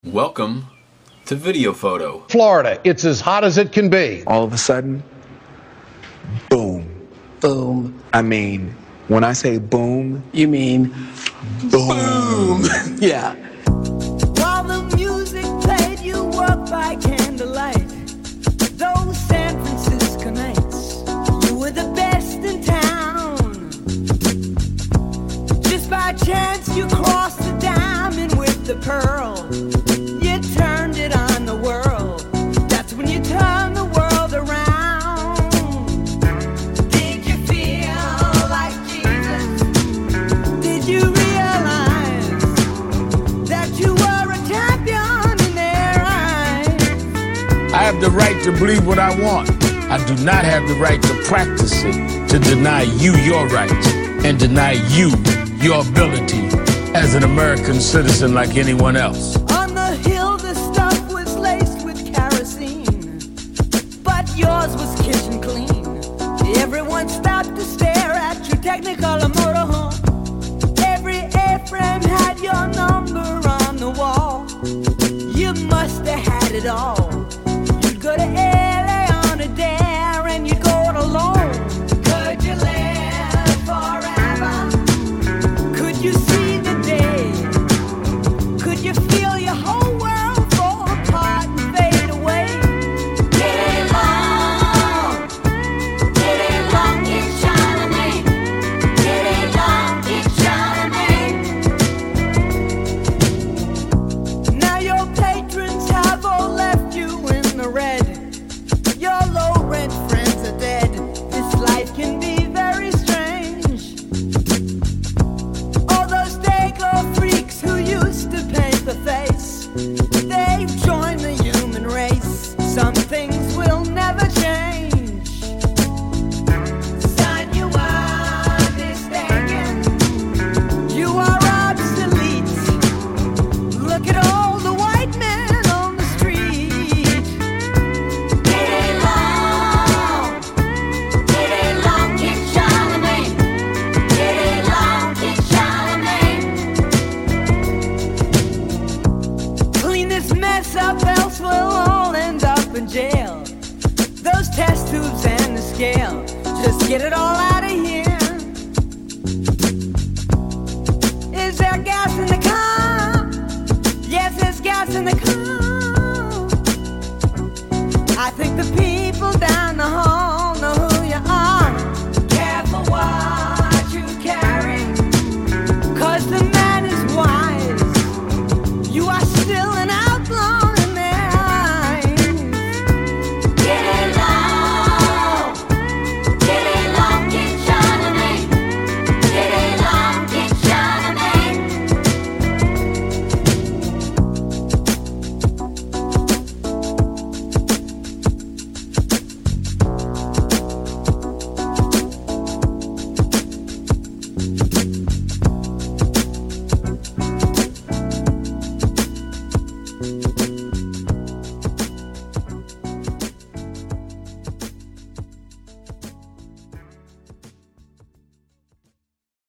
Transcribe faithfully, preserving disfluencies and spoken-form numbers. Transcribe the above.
Welcome to Video Photo. Florida, it's as hot as it can be. All of a sudden, boom. Boom. I mean, when I say boom, You mean boom. yeah. While the music played, you walked by candlelight. Those San Francisco nights, you were the best in town. Just by chance, you crossed the diamond with the pearl. You turned it on the world. That's when you turned the world around. Did you feel like Jesus? Did you realize that you were a champion in their eyes? I have the right to believe what I want. I do not have the right to practice it, to deny you your rights, and deny you your ability as an American citizen like anyone else. On the hill, the stuff was laced with kerosene, but yours was kitchen clean. Everyone stopped to stare at your Technicolor motorhome. Every A-frame had your number on the wall. You must have had it all. You'd go to L A on a dare, and you'd go it alone. Could you live forever? Could you see the day? Could you feel your whole world fall apart and fade away? Get it long, get it long, get Charlemagne. Get it long, get Charlemagne. Now your patrons have all left you in the red. Your low rent friends are dead. This life can be very strange. All those Dago freaks who used to paint the face, they've joined the human race. Some things will never change. Son, you are mistaken. You are obsolete. Look at all the white men on the street. Get it long, get it long, get Charlemagne. Get it long, get Charlemagne. Clean this mess up, else we'll all end up in jail. Those test tubes and the scale, just get it all out of here. Is there gas in the car? Yes, there's gas in the car.